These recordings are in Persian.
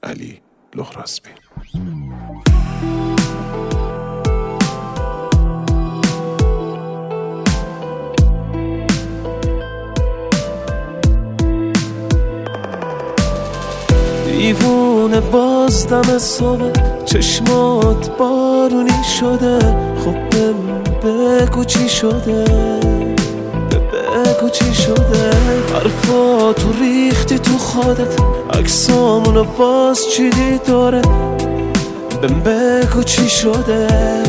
علی لخراسبی. دیوونه باز دم صبح چشمات بارونی شده، خب بگو چی شده، بگو چی شده. حرفاتو ریختی تو خودت، عکسامونو باز چیدی داره، بگو چی شده،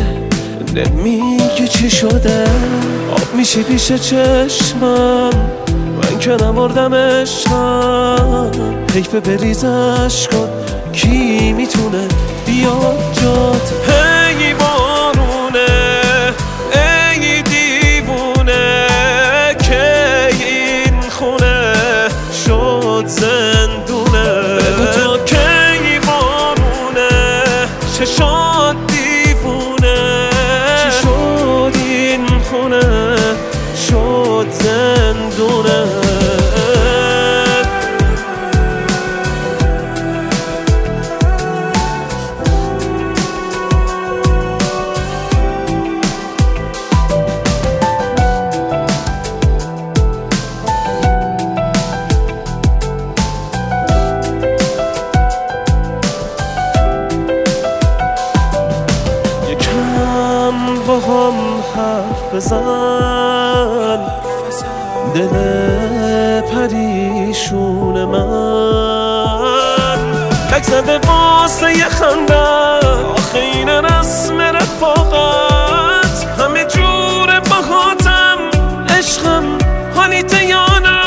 نمیگی چی شده. آب میشی پیش چشمم، من که نمردم عشقم، حیف بریزش کن، کی میتونه بیاد جات. هی بارونه ای دیوونه، که این خونه شد زندونه. بگو تا کی بارونه، چشات دیوونه، چی شد این خونه شد زندونه. با هم حرف بزن، دل پریشون من لک زده واسه یه خنده. آخه این رسم رفاقت، همه جور باهاتم عشقم، حالیته یا نه.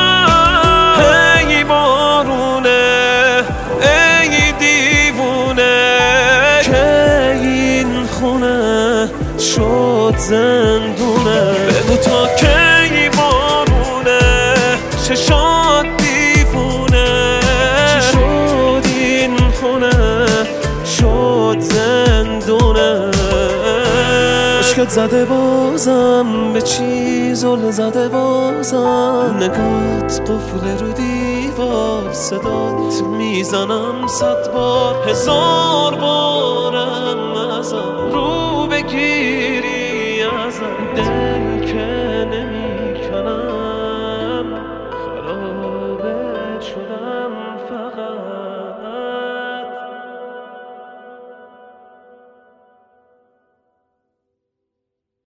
هی بارونه ای دیوونه، که این خونه شد زندونه. بگو تا کی بارونه، چشات دیوونه، چی شد این خونه شد زندونه. عشقت زده بازم به چی زل زده بازم، نگات قفل رو دیوار، صدات میزنم 100 بار، 1000 بارم ازم رو بگیری ازم.